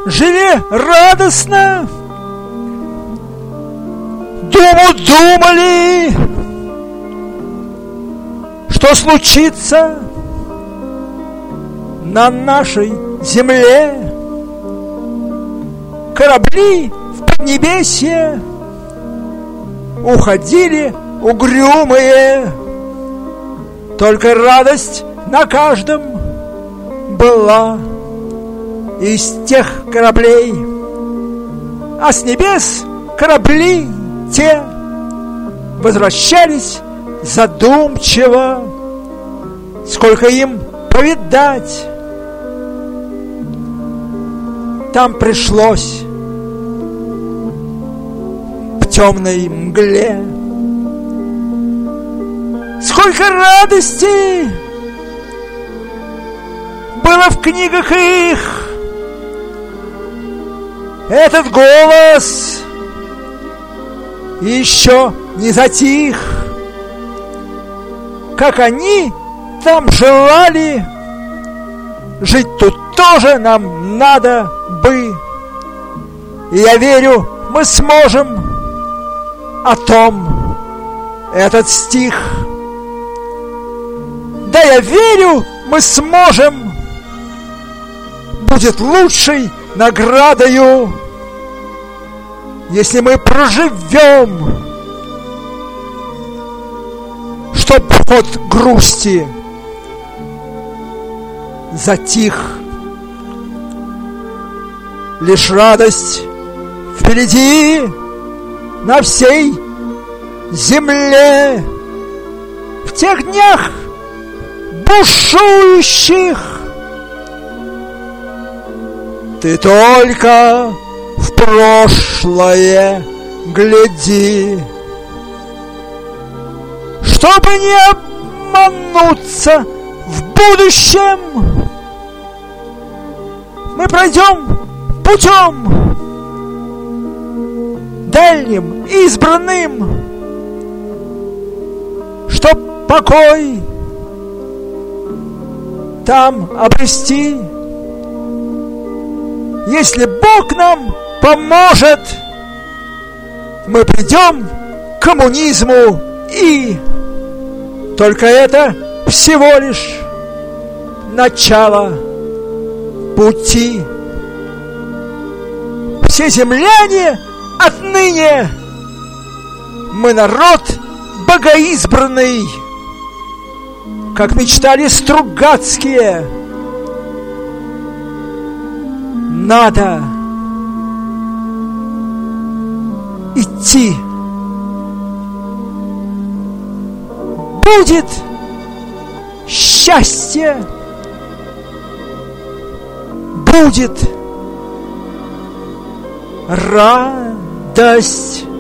жили радостно, думали, что случится на нашей земле. Корабли в поднебесье уходили угрюмые, только радость на каждом была из тех кораблей, а с небес корабли те возвращались задумчиво, сколько им повидать. Там пришлось в темной мгле. Сколько радости было в книгах их. Этот голос еще не затих, как они там желали. Жить тут тоже нам надо бы. И я верю, мы сможем. О том этот стих. Да, я верю, мы сможем. Будет лучшей наградою, если мы проживем, чтоб ход грусти затих. Лишь радость впереди на всей земле. В тех днях бушующих ты только в прошлое гляди, чтобы не обмануться в будущем. Мы пройдем путем дальним, избранным, чтоб покой там обрести. Если Бог нам поможет, мы придем к коммунизму, и только это всего лишь начало пути. Все земляне отныне мы народ богоизбранный, как мечтали Стругацкие. Надо идти. Будет счастье, будет радость.